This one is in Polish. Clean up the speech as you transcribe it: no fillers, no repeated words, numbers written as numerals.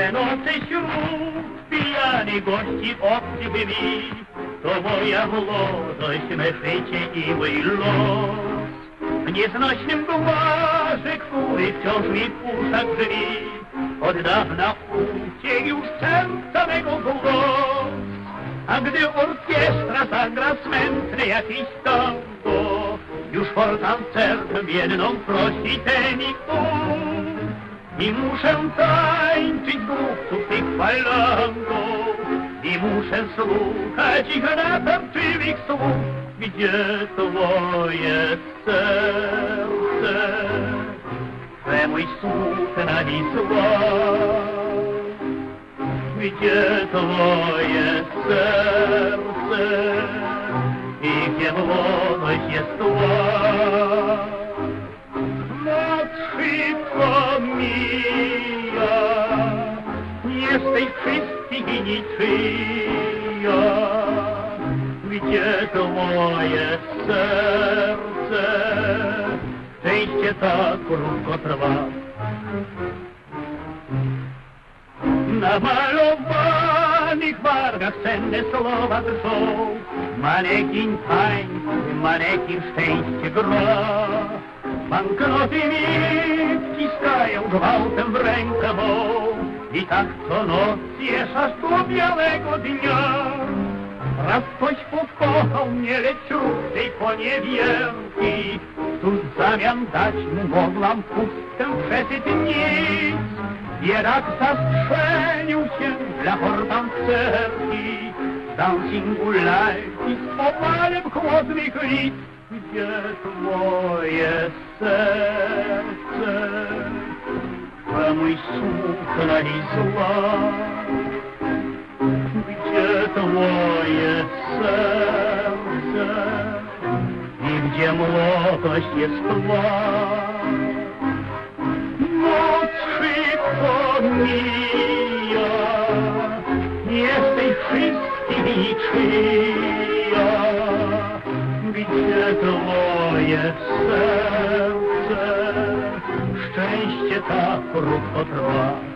Te noce wśród pijanych gości obcy byli, to moja młodość, me życie i mój los. Nieznośnym był marzyk, który wciąż mi w uszach drzwi, od dawna uciekł już serca mego głos. A gdy orkiestra zagra smętny jakiś tango, już fortancerkę jedną prosi ten i ów. I muszę tańczyć głupców tych falangów, i muszę słuchać ich natarczywych słów. Gdzie twoje serce, we mój słuch nadisła? Gdzie twoje serce i gdzie młodość jest tła? Noc szybko mija, nie z tej wszystkich niczyja. Gdzie to moje serce, szczęście tak krótko trwa. Na malowanych wargach cenne słowa drżą, manekin tańczy, manekin szczęście gra. Banknoty mi wciskają gwałtem w rękę mą i tak co noc aż do białego dnia. Raz ktoś pokochał mnie, lecz wśród tej poniewierki, cóż w zamian dać mu mogłam pustkę przesyt nic. Biedak zastrzenił się dla fortancerki, dancingu lalki z opalem chłodnych lic. Gdzie twoje serce, a mój słuch nadisła? Gdzie twoje serce i gdzie młodość jest tła? Noc szybko mija, nie z tej wszystkich niczyja. Gdzie twoje serce, szczęście tak krótko trwa.